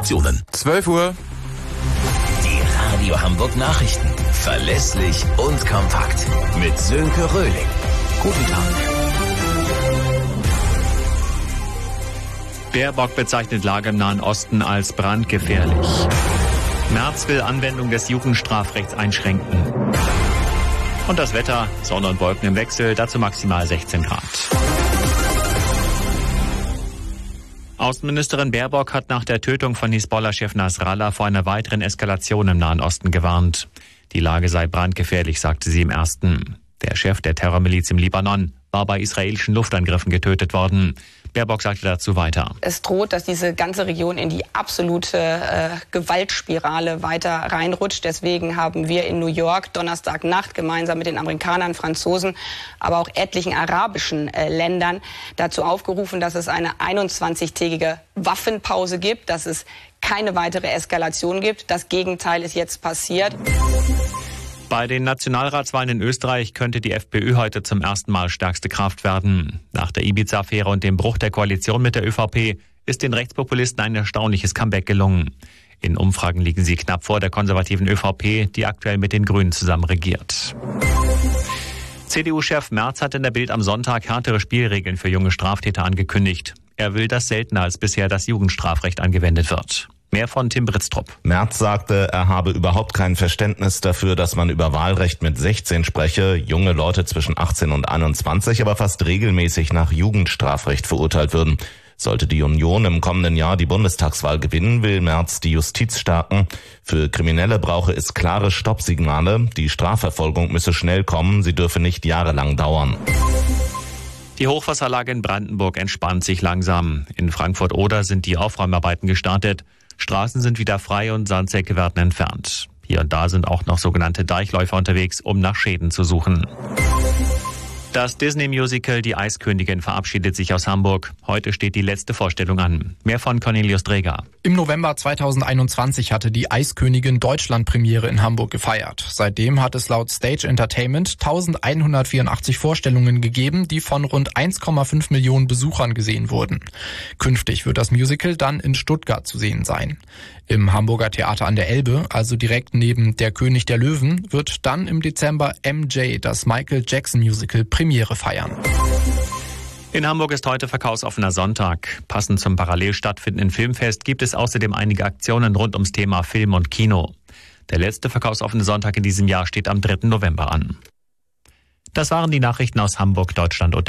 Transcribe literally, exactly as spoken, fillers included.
Informationen. zwölf Uhr. Die Radio Hamburg Nachrichten. Verlässlich und kompakt. Mit Sönke Röhling. Guten Tag. Baerbock bezeichnet Lage im Nahen Osten als brandgefährlich. Merz will Anwendung des Jugendstrafrechts einschränken. Und das Wetter, Sonne und Wolken im Wechsel, dazu maximal sechzehn Grad. Außenministerin Baerbock hat nach der Tötung von Hisbollah-Chef Nasrallah vor einer weiteren Eskalation im Nahen Osten gewarnt. Die Lage sei brandgefährlich, sagte sie im ersten. Der Chef der Terrormiliz im Libanon war bei israelischen Luftangriffen getötet worden. Baerbock sagte dazu weiter. Es droht, dass diese ganze Region in die absolute äh, Gewaltspirale weiter reinrutscht. Deswegen haben wir in New York Donnerstagnacht gemeinsam mit den Amerikanern, Franzosen, aber auch etlichen arabischen äh, Ländern dazu aufgerufen, dass es eine einundzwanzigtägige Waffenpause gibt, dass es keine weitere Eskalation gibt. Das Gegenteil ist jetzt passiert. Bei den Nationalratswahlen in Österreich könnte die FPÖ heute zum ersten Mal stärkste Kraft werden. Nach der Ibiza-Affäre und dem Bruch der Koalition mit der ÖVP ist den Rechtspopulisten ein erstaunliches Comeback gelungen. In Umfragen liegen sie knapp vor der konservativen ÖVP, die aktuell mit den Grünen zusammen regiert. C D U-Chef Merz hat in der Bild am Sonntag härtere Spielregeln für junge Straftäter angekündigt. Er will, dass seltener als bisher das Jugendstrafrecht angewendet wird. Mehr von Tim Britztrup. Merz sagte, er habe überhaupt kein Verständnis dafür, dass man über Wahlrecht mit sechzehn spreche, junge Leute zwischen achtzehn und einundzwanzig aber fast regelmäßig nach Jugendstrafrecht verurteilt würden. Sollte die Union im kommenden Jahr die Bundestagswahl gewinnen, will Merz die Justiz stärken. Für Kriminelle brauche es klare Stoppsignale. Die Strafverfolgung müsse schnell kommen, sie dürfe nicht jahrelang dauern. Die Hochwasserlage in Brandenburg entspannt sich langsam. In Frankfurt-Oder sind die Aufräumarbeiten gestartet. Straßen sind wieder frei und Sandsäcke werden entfernt. Hier und da sind auch noch sogenannte Deichläufer unterwegs, um nach Schäden zu suchen. Das Disney-Musical Die Eiskönigin verabschiedet sich aus Hamburg. Heute steht die letzte Vorstellung an. Mehr von Cornelius Dreger. Im November zweitausendeinundzwanzig hatte die Eiskönigin Deutschland-Premiere in Hamburg gefeiert. Seitdem hat es laut Stage Entertainment eintausendeinhundertvierundachtzig Vorstellungen gegeben, die von rund eins Komma fünf Millionen Besuchern gesehen wurden. Künftig wird das Musical dann in Stuttgart zu sehen sein. Im Hamburger Theater an der Elbe, also direkt neben Der König der Löwen, wird dann im Dezember M J, das Michael Jackson Musical, Premiere feiern. In Hamburg ist heute verkaufsoffener Sonntag. Passend zum parallel stattfindenden Filmfest gibt es außerdem einige Aktionen rund ums Thema Film und Kino. Der letzte verkaufsoffene Sonntag in diesem Jahr steht am dritten November an. Das waren die Nachrichten aus Hamburg, Deutschland und